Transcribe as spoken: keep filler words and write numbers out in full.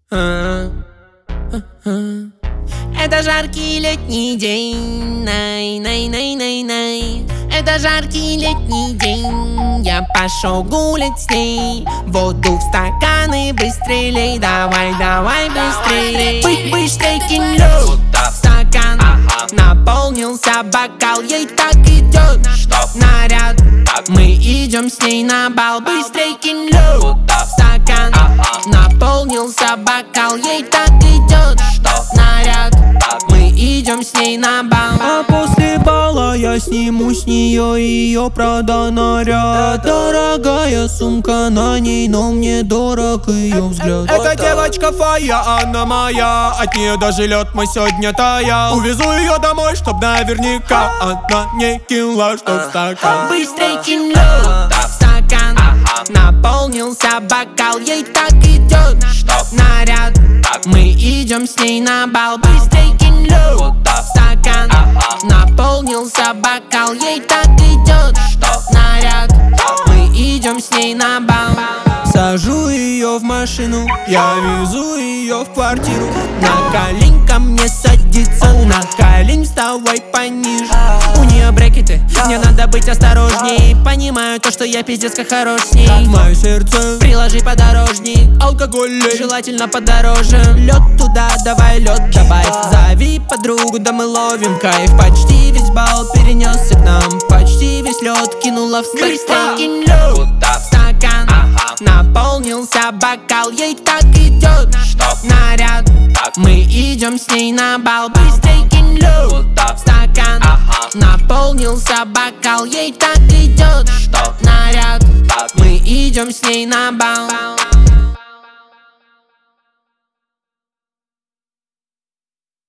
Это жаркий летний день, най, най, най, най, най. Это жаркий летний день, я пошел гулять с ней. Воду в стаканы быстрей лей, давай, давай быстрей. Бы быстрей кинул стакан, наполнился бокал, ей так идет наряд. Мы идем с ней на бал, быстрей кинул стакан, наполнился бокал, ей так идет наряд. Мы идем с ней на бал. А после бала я сниму с нее ее Прада наряд. Дорогая сумка на ней, но мне дорог ее взгляд. Эта девочка Фая, она моя, от нее даже лед мой сегодня таял. Увезу ее домой, чтоб наверняка она не кинула, что в стакан. Быстрей кинул стакан, наполнился бокал, ей так идет наряд. Мы идем с ней на бал, быстрей кинул стакан, наполнился бокал, ей так идет наряд. Мы идем с ней на бал. Сажу ее в машину, я везу ее в квартиру. На колень ко мне садится, на колень вставай пониже. У нее брекеты, мне надо быть осторожней. Понимаю то, что я пиздец как хорош с ней. Мое сердце приложи подорожник, алкоголь желательно подороже. Лед туда, давай лед добавь. Зови подругу, да мы ловим кайф. Почти весь бал перенесся к нам, почти весь лед кинула в стакан. Быстрей кинул стакан, наполнился бокал, ей так идет наряд. Мы идем с ней на бал, быстрей кинул стакан, наполнился бокал, ей так идет наряд. Мы идем с ней на бал.